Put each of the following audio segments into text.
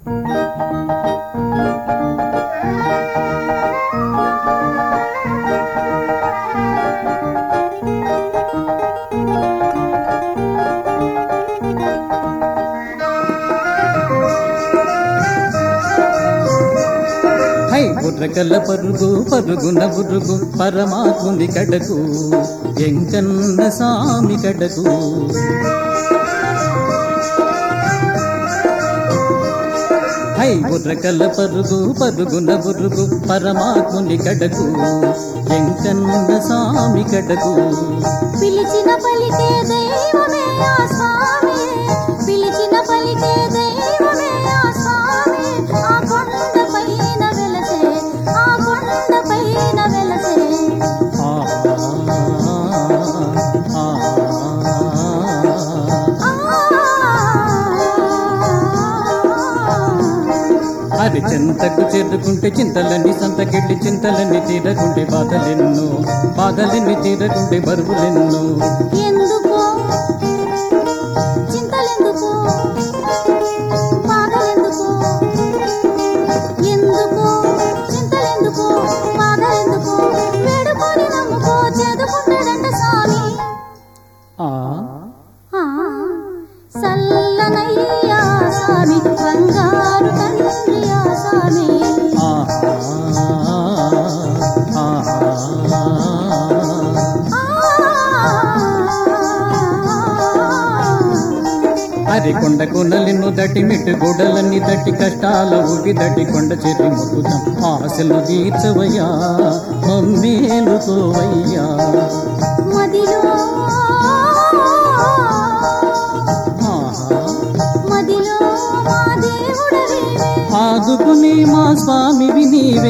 బుర్రకల పరుగు పరుగున బురుగు పరమాత్ముని కడకు ఎంకన్న సామి కడకు బుర్రకల పరుగు పరుగున బురుగు పరమాత్ముని కడకు ఎంకన్న సామి కడకు పిలిచిన పలికే దైవమే ఆ స్వామి పిలిచిన పలికే దైవమే ఆ స్వామి ఆ కొండ పైన వెలసే ఆ కొండ పైన వెలసే అది చింతకు చేరుకుంటే చింతలన్నీ సంతకెళ్ళి చింతలన్నీ తీరకుంటే బాధలెన్ని తీరకుంటే బరువులెన్నో ఎందుకో చింతలెందుకో బాధలెందుకో ఎందుకో చింతలెందుకో బాధలెందుకో వేడుకొని నమ్ముకో చేదుకుంటాడంట స్వామి సల్లనయ్యా స్వామి బంగారు తండ్రి ఆ స్వామి అరి కొండ కొనలిను దటి మిట్టు గోడలన్నీ దట్టి కష్టాల ఊపి దట్టి కొండ చెర్రి మొక్కుతాం ఆశలు తీర్చవయ్యా మమ్మేలుకోవయ్యా మదిలో మా దేవుడవే ఆదుకుని మా స్వామివి నీవే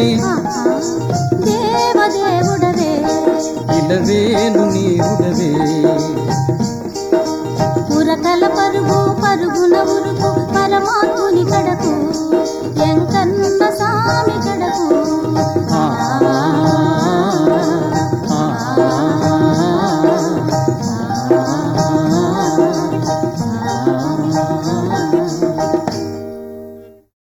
దేవదేవుడవే ఇలవేలు నీవుడవే ఉరకల పరుగు పరుగున ఉరుకు పరమాత్మ